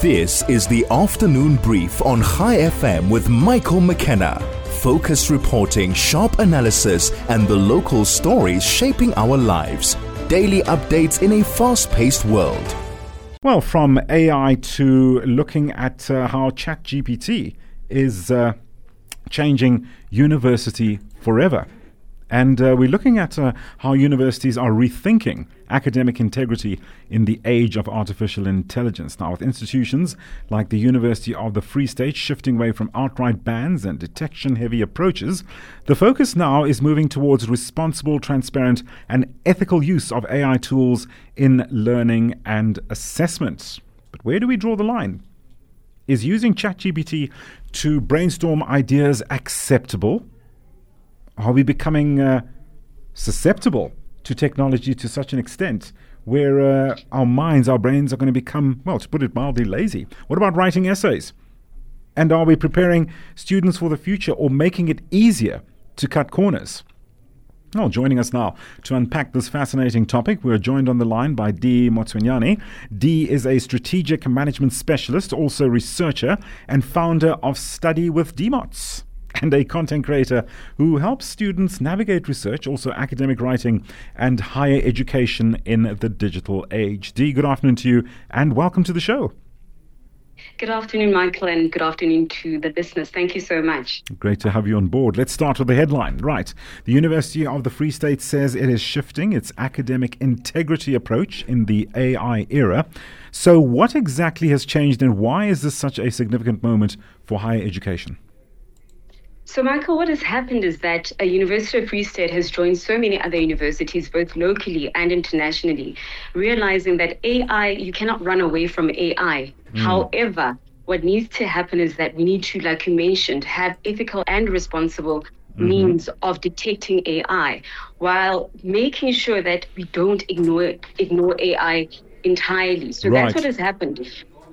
This is the afternoon brief on Chai FM with Michael McKenna. Focused reporting, sharp analysis, and the local stories shaping our lives. Daily updates in a fast-paced world. Well, from AI to looking at how ChatGPT is changing university forever. And we're looking at how universities are rethinking academic integrity in the age of artificial intelligence. Now, with institutions like the University of the Free State shifting away from outright bans and detection-heavy approaches, the focus now is moving towards responsible, transparent, and ethical use of AI tools in learning and assessment. But where do we draw the line? Is using ChatGPT to brainstorm ideas acceptable? Are we becoming susceptible to technology to such an extent where our brains are going to become, well, to put it mildly, lazy? What about writing essays? And are we preparing students for the future or making it easier to cut corners? Well, joining us now to unpack this fascinating topic, we're joined on the line by Dee Motswenyane. Dee is a strategic management specialist, also researcher and founder of Study with DMOTS, and a content creator who helps students navigate research, also academic writing and higher education in the digital age. Dee, good afternoon to you and welcome to the show. Good afternoon, Michael, and good afternoon to the listeners. Thank you so much. Great to have you on board. Let's start with the headline. Right. The University of the Free State says it is shifting its academic integrity approach in the AI era. So what exactly has changed and why is this such a significant moment for higher education? So, Michael, what has happened is that University of Free State has joined so many other universities, both locally and internationally, realizing that AI, you cannot run away from AI. However, what needs to happen is that we need to, like you mentioned, have ethical and responsible means of detecting AI while making sure that we don't ignore AI entirely. So that's what has happened.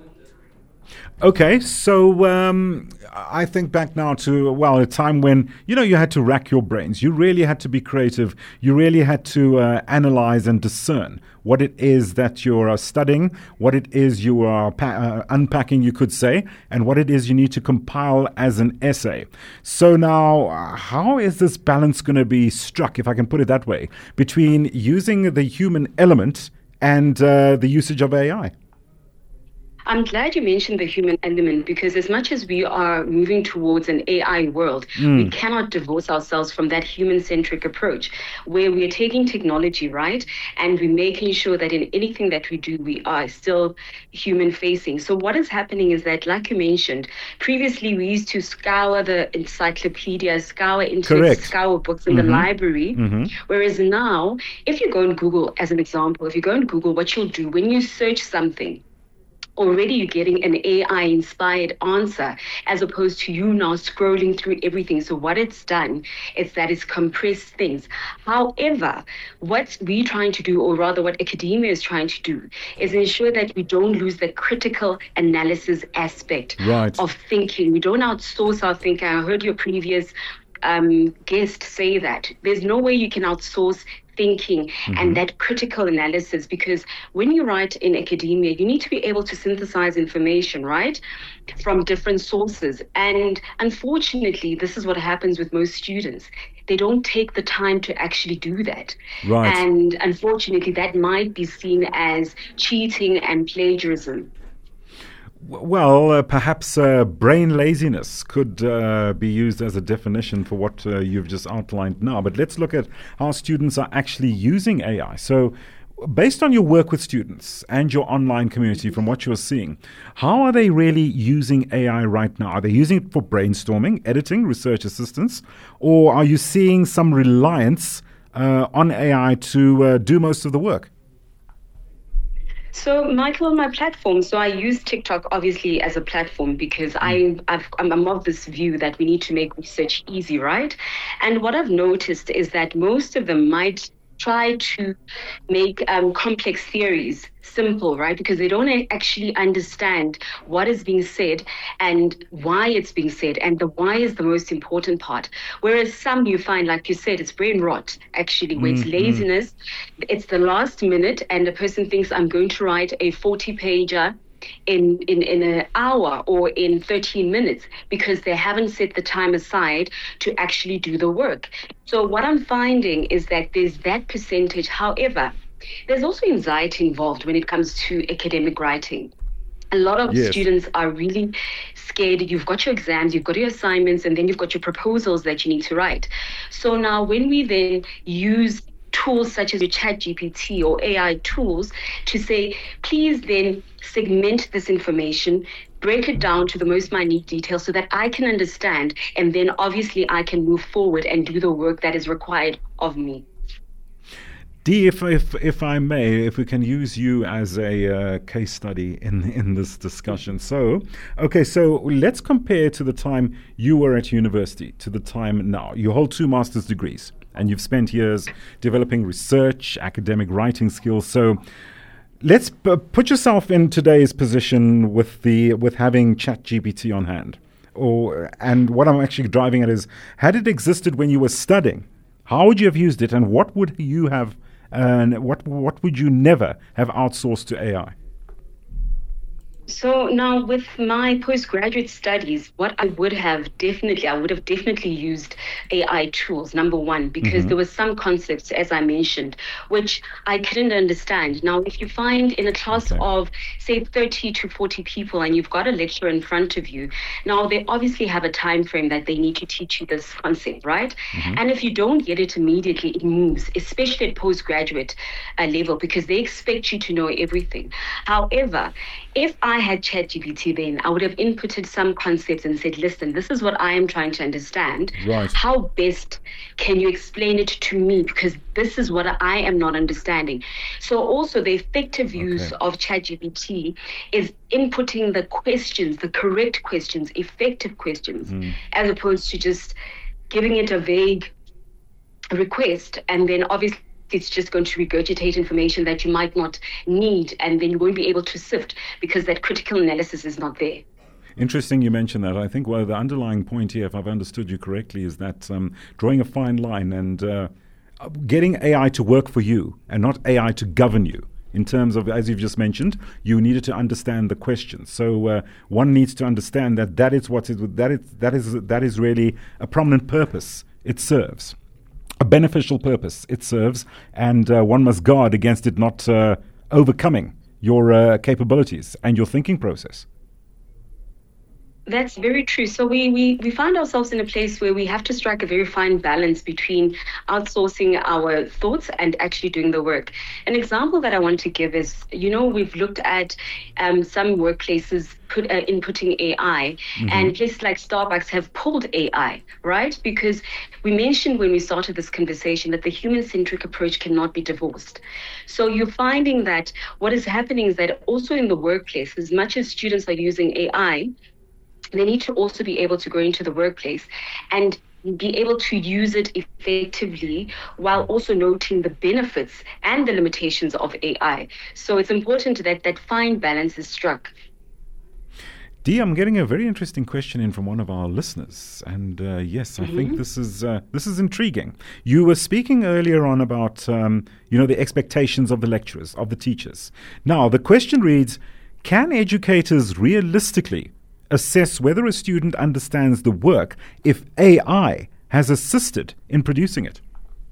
Okay, so I think back now to, well, a time when, you had to rack your brains. You really had to be creative. You really had to analyze and discern what it is that you're studying, what it is you are unpacking, you could say, and what it is you need to compile as an essay. So now, how is this balance going to be struck, if I can put it that way, between using the human element and the usage of AI? I'm glad you mentioned the human element because as much as we are moving towards an AI world, we cannot divorce ourselves from that human-centric approach where we are taking technology, right? And we're making sure that in anything that we do, we are still human-facing. So what is happening is that, like you mentioned, previously we used to scour the encyclopedia, scour books in the library, whereas now, if you go on Google, as an example, if you go on Google, what you'll do when you search something, already you're getting an AI-inspired answer as opposed to you now scrolling through everything. So what it's done is that it's compressed things. However, what we're trying to do, or rather what academia is trying to do, is ensure that we don't lose the critical analysis aspect of thinking. We don't outsource our thinking. I heard your previous guest say that. There's no way you can outsource thinking and that critical analysis, because when you write in academia, you need to be able to synthesize information, right, from different sources. And unfortunately, this is what happens with most students. They don't take the time to actually do that. And unfortunately, that might be seen as cheating and plagiarism. Well, perhaps brain laziness could be used as a definition for what you've just outlined now. But let's look at how students are actually using AI. So based on your work with students and your online community, from what you're seeing, how are they really using AI right now? Are they using it for brainstorming, editing, research assistance, or are you seeing some reliance on AI to do most of the work? So, Michael, on my platform, so I use TikTok obviously as a platform because I'm of this view that we need to make research easy, right? And what I've noticed is that most of them might try to make complex theories simple, right? Because they don't actually understand what is being said and why it's being said. And the why is the most important part. Whereas some you find, like you said, it's brain rot, actually, where it's laziness. It's the last minute and the person thinks I'm going to write a 40-pager in an hour or in 13 minutes because they haven't set the time aside to actually do the work. So what I'm finding is that there's that percentage. However, there's also anxiety involved when it comes to academic writing. A lot of students are really scared. You've got your exams, you've got your assignments, and then you've got your proposals that you need to write. So now when we then use tools such as your ChatGPT or AI tools to say, please then segment this information, break it down to the most minute details so that I can understand, and then obviously I can move forward and do the work that is required of me. Dee, if I may, if we can use you as a case study in this discussion. So let's compare to the time you were at university to the time now. You hold 2 master's degrees and you've spent years developing research, academic writing skills. So let's put yourself in today's position with having ChatGPT on hand. And what I'm actually driving at is, had it existed when you were studying, how would you have used it, and what would you have? And what would you never have outsourced to AI? So now with my postgraduate studies, what I would have definitely used AI tools, number one, because there were some concepts, as I mentioned, which I couldn't understand. Now, if you find in a class of, say, 30 to 40 people and you've got a lecturer in front of you, now they obviously have a time frame that they need to teach you this concept, right? And if you don't get it immediately, it moves, especially at postgraduate level, because they expect you to know everything. However, if I had ChatGPT then, I would have inputted some concepts and said, listen, this is what I am trying to understand. Right. How best can you explain it to me? Because this is what I am not understanding. So also the effective use of ChatGPT is inputting the questions, the correct questions, effective questions, as opposed to just giving it a vague request and then obviously it's just going to regurgitate information that you might not need, and then you won't be able to sift because that critical analysis is not there. Interesting you mentioned that. I think the underlying point here, if I've understood you correctly, is that drawing a fine line and getting AI to work for you and not AI to govern you. In terms of, as you've just mentioned, you needed to understand the questions. So one needs to understand that is really a prominent purpose it serves. A beneficial purpose it serves, and one must guard against it not overcoming your capabilities and your thinking process. That's very true. So we find ourselves in a place where we have to strike a very fine balance between outsourcing our thoughts and actually doing the work. An example that I want to give is, we've looked at some workplaces inputting AI, and places like Starbucks have pulled AI, right? Because we mentioned when we started this conversation that the human-centric approach cannot be divorced. So you're finding that what is happening is that also in the workplace, as much as students are using AI, they need to also be able to go into the workplace and be able to use it effectively while also noting the benefits and the limitations of AI. So it's important that that fine balance is struck. Dee, I'm getting a very interesting question in from one of our listeners, and yes, I think this is intriguing. You were speaking earlier on about the expectations of the lecturers, of the teachers. Now, the question reads: can educators realistically assess whether a student understands the work if AI has assisted in producing it?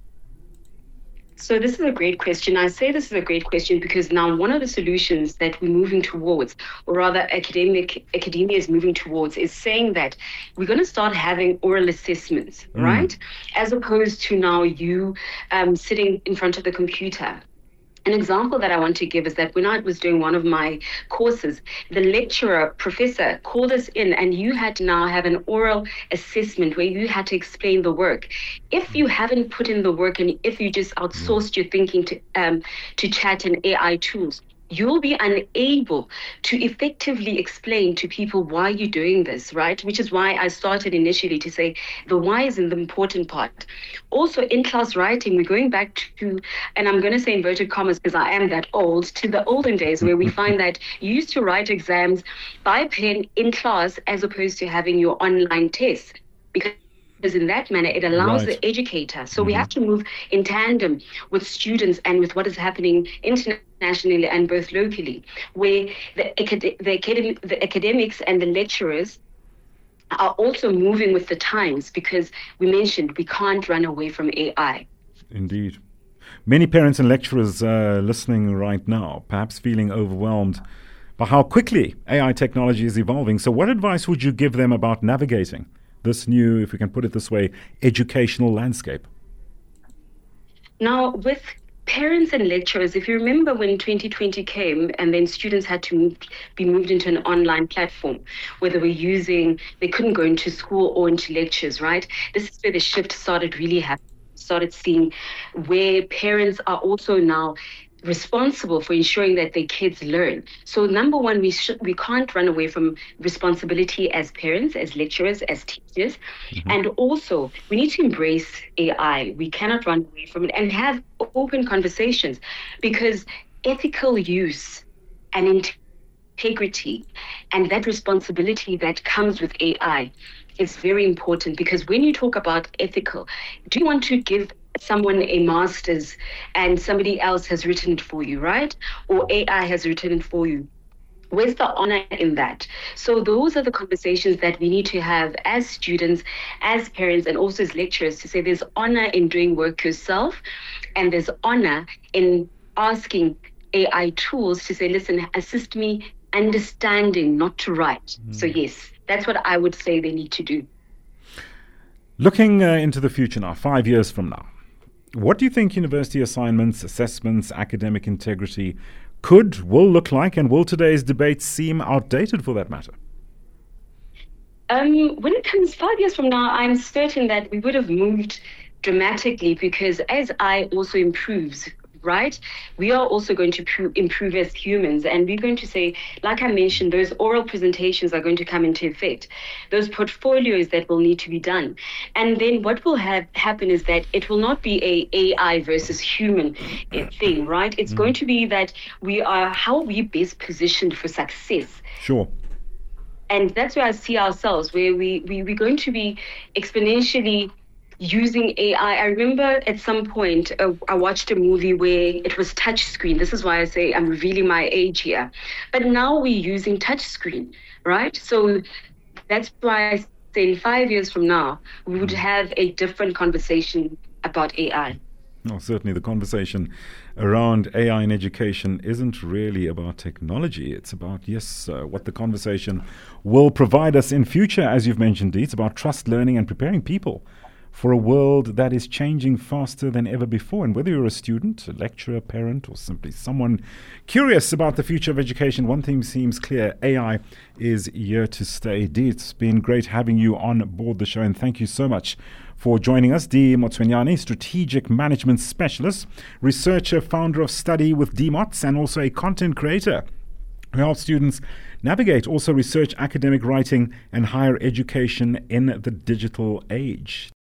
So this is a great question. I say this is a great question because now one of the solutions that we're moving towards, or rather academia is moving towards, is saying that we're going to start having oral assessments, right? As opposed to now you sitting in front of the computer. An example that I want to give is that when I was doing one of my courses, the lecturer, professor, called us in and you had to now have an oral assessment where you had to explain the work. If you haven't put in the work and if you just outsourced your thinking to chat and AI tools, you'll be unable to effectively explain to people why you're doing this, right? Which is why I started initially to say the why is the important part. Also, in-class writing, we're going back to, and I'm going to say inverted commas because I am that old, to the olden days where we find that you used to write exams by pen in class as opposed to having your online tests. Because in that manner, it allows the educator. So we have to move in tandem with students and with what is happening internationally nationally and both locally, where the academics and the lecturers are also moving with the times, because we mentioned we can't run away from AI. Indeed. Many parents and lecturers listening right now, perhaps feeling overwhelmed by how quickly AI technology is evolving. So what advice would you give them about navigating this new, if we can put it this way, educational landscape? Now, with parents and lecturers, if you remember when 2020 came and then students had to be moved into an online platform where they couldn't go into school or into lectures, right? This is where the shift started really happening. Started seeing where parents are also now responsible for ensuring that their kids learn. So number one, we can't run away from responsibility as parents, as lecturers, as teachers. Mm-hmm. And also we need to embrace AI. We cannot run away from it and have open conversations, because ethical use and integrity and that responsibility that comes with AI is very important. Because when you talk about ethical, do you want to give someone a master's and somebody else has written it for you, right? Or AI has written it for you? Where's the honor in that? So those are the conversations that we need to have as students, as parents, and also as lecturers, to say there's honor in doing work yourself, and there's honor in asking AI tools to say, listen, assist me understanding, not to write. So yes, that's what I would say they need to do. Looking into the future now, 5 years from now, what do you think university assignments, assessments, academic integrity will look like, and will today's debates seem outdated for that matter? When it comes 5 years from now, I'm certain that we would have moved dramatically, because as AI also improves, right, we are also going to improve as humans, and we're going to say, like I mentioned, those oral presentations are going to come into effect, those portfolios that will need to be done. And then what will happen is that it will not be a AI versus human thing, right? It's going to be that how are we best positioned for success? Sure. And that's where I see ourselves, where we're going to be exponentially using AI. I remember at some point I watched a movie where it was touch screen. This is why I say I'm revealing my age here. But now we're using touch screen, right? So that's why I say 5 years from now, we would have a different conversation about AI. No, certainly the conversation around AI in education isn't really about technology. It's about, what the conversation will provide us in future, as you've mentioned, Dee. It's about trust, learning, and preparing people for a world that is changing faster than ever before. And whether you're a student, a lecturer, parent, or simply someone curious about the future of education, one thing seems clear: AI is here to stay. Dee, it's been great having you on board the show, and thank you so much for joining us. Dee Motswenyane, Strategic Management Specialist, researcher, founder of Study with DMOTS, and also a content creator who helps students navigate, also research academic writing and higher education in the digital age.